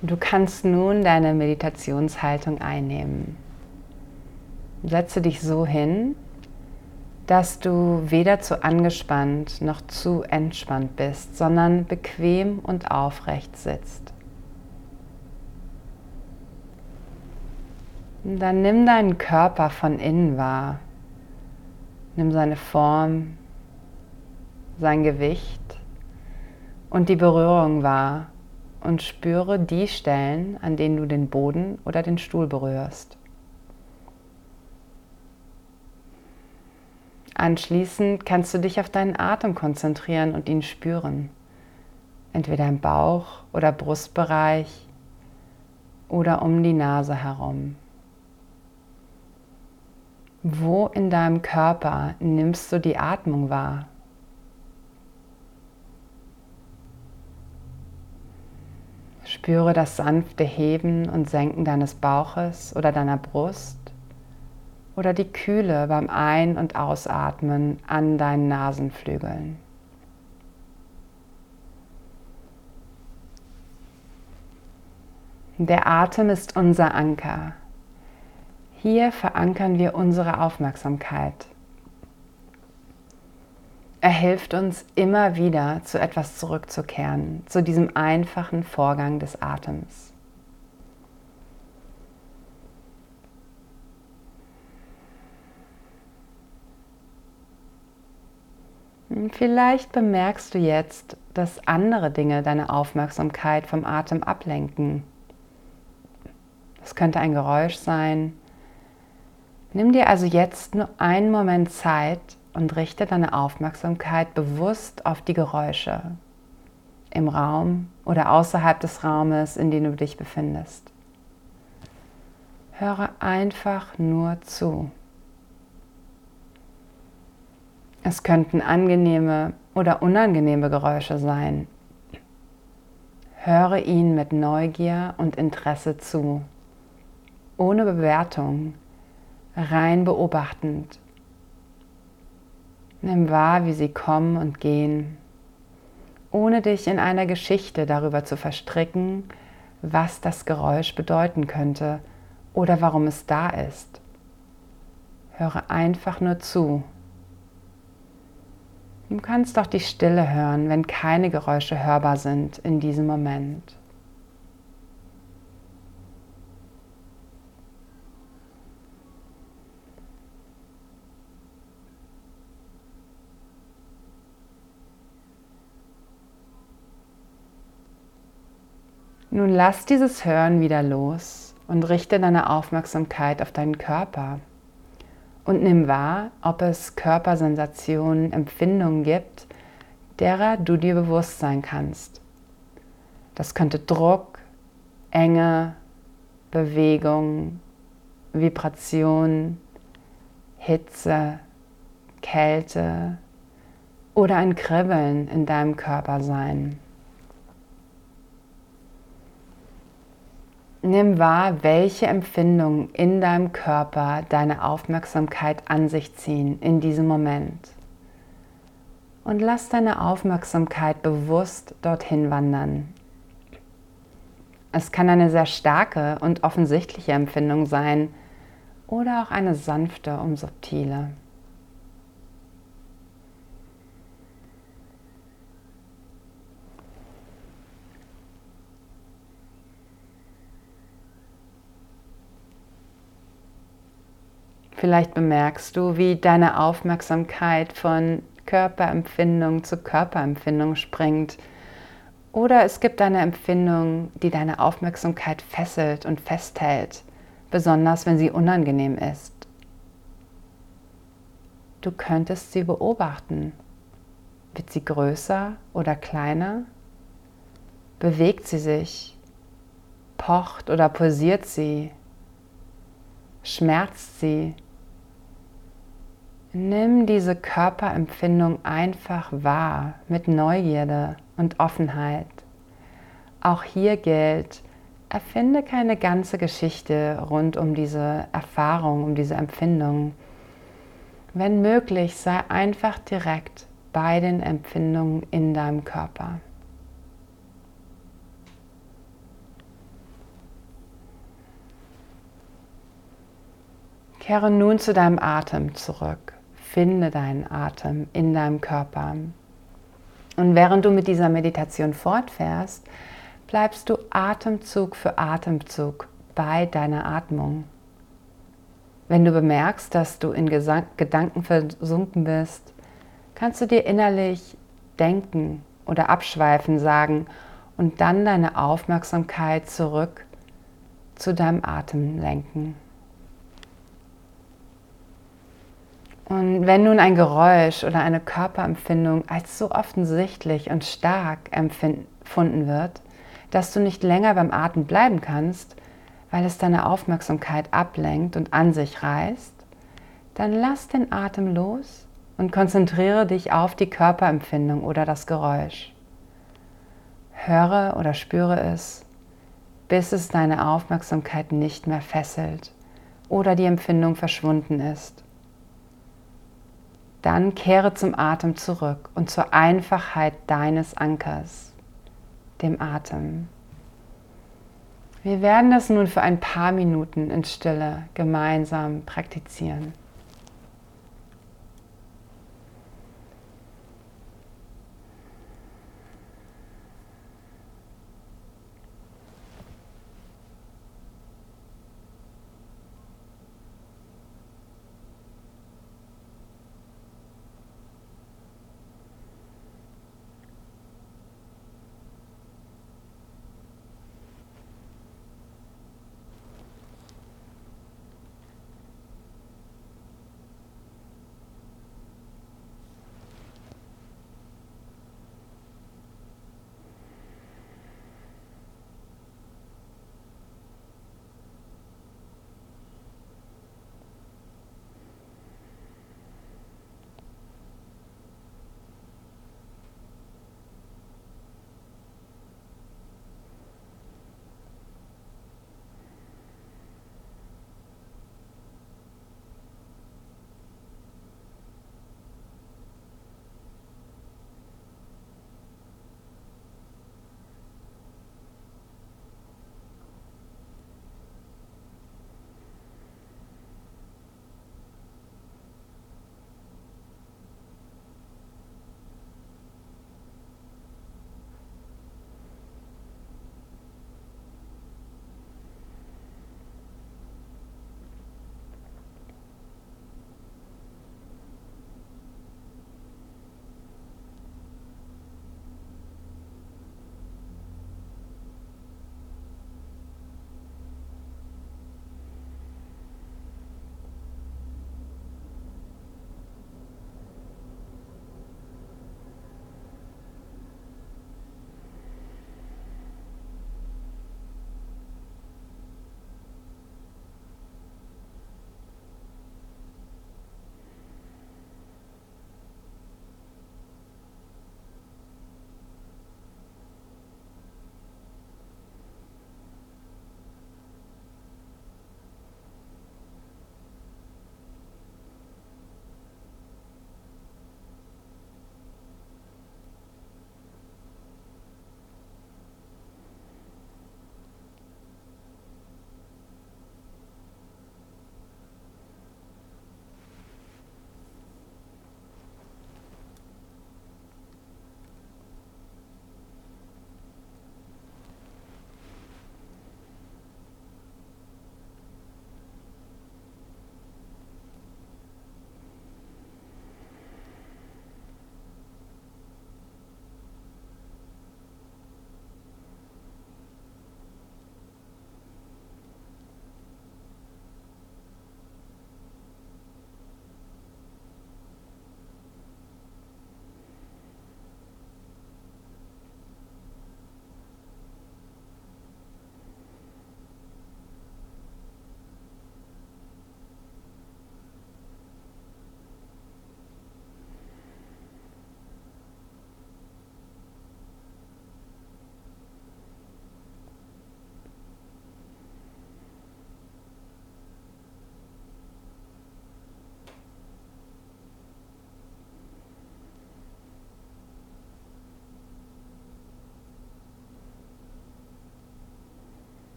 Du kannst nun deine Meditationshaltung einnehmen. Setze dich so hin, dass du weder zu angespannt noch zu entspannt bist, sondern bequem und aufrecht sitzt. Dann nimm deinen Körper von innen wahr. Nimm seine Form, sein Gewicht und die Berührung wahr und spüre die Stellen, an denen du den Boden oder den Stuhl berührst. Anschließend kannst du dich auf deinen Atem konzentrieren und ihn spüren. Entweder im Bauch- oder Brustbereich oder um die Nase herum. Wo in deinem Körper nimmst du die Atmung wahr? Spüre das sanfte Heben und Senken deines Bauches oder deiner Brust oder die Kühle beim Ein- und Ausatmen an deinen Nasenflügeln. Der Atem ist unser Anker. Hier verankern wir unsere Aufmerksamkeit. Er hilft uns immer wieder zu etwas zurückzukehren, zu diesem einfachen Vorgang des Atems. Vielleicht bemerkst du jetzt, dass andere Dinge deine Aufmerksamkeit vom Atem ablenken. Es könnte ein Geräusch sein. Nimm dir also jetzt nur einen Moment Zeit und richte deine Aufmerksamkeit bewusst auf die Geräusche im Raum oder außerhalb des Raumes, in dem du dich befindest. Höre einfach nur zu. Es könnten angenehme oder unangenehme Geräusche sein. Höre ihnen mit Neugier und Interesse zu, ohne Bewertung, rein beobachtend. Nimm wahr, wie sie kommen und gehen, ohne dich in einer Geschichte darüber zu verstricken, was das Geräusch bedeuten könnte oder warum es da ist. Höre einfach nur zu. Du kannst auch die Stille hören, wenn keine Geräusche hörbar sind in diesem Moment. Nun lass dieses Hören wieder los und richte deine Aufmerksamkeit auf deinen Körper. Und nimm wahr, ob es Körpersensationen, Empfindungen gibt, derer du dir bewusst sein kannst. Das könnte Druck, Enge, Bewegung, Vibration, Hitze, Kälte oder ein Kribbeln in deinem Körper sein. Nimm wahr, welche Empfindungen in deinem Körper deine Aufmerksamkeit an sich ziehen in diesem Moment. Und lass deine Aufmerksamkeit bewusst dorthin wandern. Es kann eine sehr starke und offensichtliche Empfindung sein oder auch eine sanfte und subtile. Vielleicht bemerkst du, wie deine Aufmerksamkeit von Körperempfindung zu Körperempfindung springt. Oder es gibt eine Empfindung, die deine Aufmerksamkeit fesselt und festhält, besonders wenn sie unangenehm ist. Du könntest sie beobachten. Wird sie größer oder kleiner? Bewegt sie sich? Pocht oder pulsiert sie? Schmerzt sie? Nimm diese Körperempfindung einfach wahr mit Neugierde und Offenheit. Auch hier gilt, erfinde keine ganze Geschichte rund um diese Erfahrung, um diese Empfindung. Wenn möglich, sei einfach direkt bei den Empfindungen in deinem Körper. Kehre nun zu deinem Atem zurück. Finde deinen Atem in deinem Körper. Und während du mit dieser Meditation fortfährst, bleibst du Atemzug für Atemzug bei deiner Atmung. Wenn du bemerkst, dass du in Gedanken versunken bist, kannst du dir innerlich denken oder abschweifen sagen und dann deine Aufmerksamkeit zurück zu deinem Atem lenken. Und wenn nun ein Geräusch oder eine Körperempfindung als so offensichtlich und stark empfunden wird, dass du nicht länger beim Atem bleiben kannst, weil es deine Aufmerksamkeit ablenkt und an sich reißt, dann lass den Atem los und konzentriere dich auf die Körperempfindung oder das Geräusch. Höre oder spüre es, bis es deine Aufmerksamkeit nicht mehr fesselt oder die Empfindung verschwunden ist. Dann kehre zum Atem zurück und zur Einfachheit deines Ankers, dem Atem. Wir werden das nun für ein paar Minuten in Stille gemeinsam praktizieren.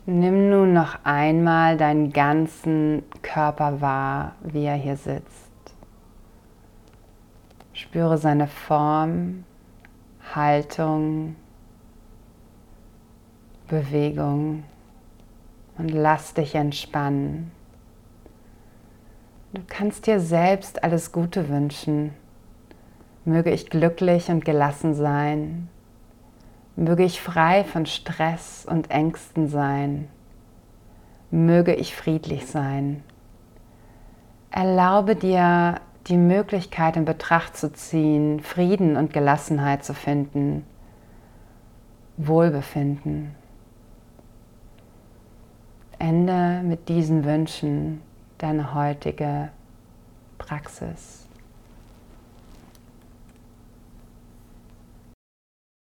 Nimm nun noch einmal deinen ganzen Körper wahr, wie er hier sitzt. Spüre seine Form, Haltung, Bewegung und lass dich entspannen. Du kannst dir selbst alles Gute wünschen. Möge ich glücklich und gelassen sein. Möge ich frei von Stress und Ängsten sein. Möge ich friedlich sein. Erlaube dir, die Möglichkeit in Betracht zu ziehen, Frieden und Gelassenheit zu finden, Wohlbefinden. Ende mit diesen Wünschen deine heutige Praxis.